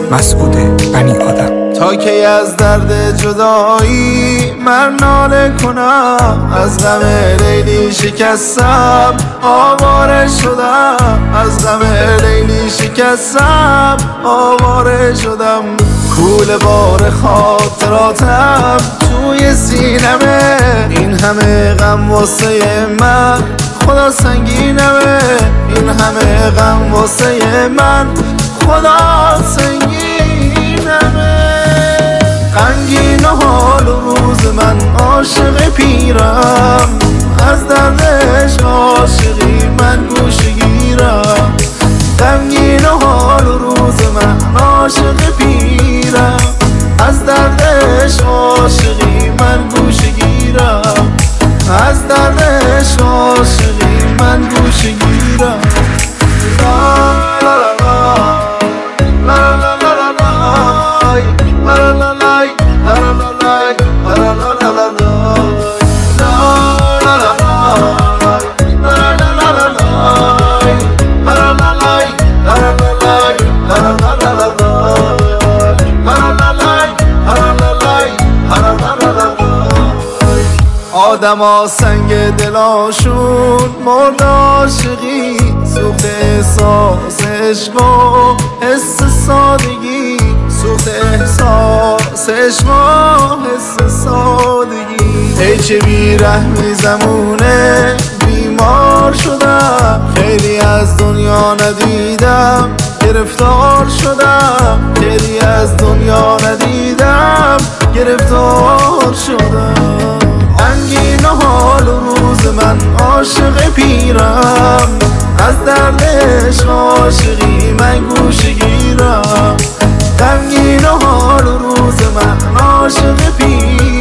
مسعود بنی آدم. تا کی از درد جدایی من ناله کنم، از غم لیلی شکستم آواره شدم، از غم لیلی شکستم آواره شدم. کوله بار خاطراتم توی سینمه، این همه غم واسه من خدا سنگینمه، این همه غم واسه من خدا سنگینمه. غمگین حال و روز من عاشق پیرم، از دردش عاشقی من گوشه گیرم. غمگین حال و روز من عاشق پیرم، از دردش عاشقی من گوشه گیرم، از دردش عاشقی من گوشه گیرم. آدما سنگ دلاشون مرد عاشقی، سوخت احساس عشق و حس سادگی، سوخت احساس عشق و حس سادگی. ای چه بیرحمی زمونه بیمار شدم، خیلی از دنیا ندیدم گرفتار شدم، خیلی از دنیا ندیدم گرفتار شدم. غمگین حال و روز من عاشق پیرم، از دردش عاشقی من گوشه گیرم. غمگین حال و روز من عاشق پیرم،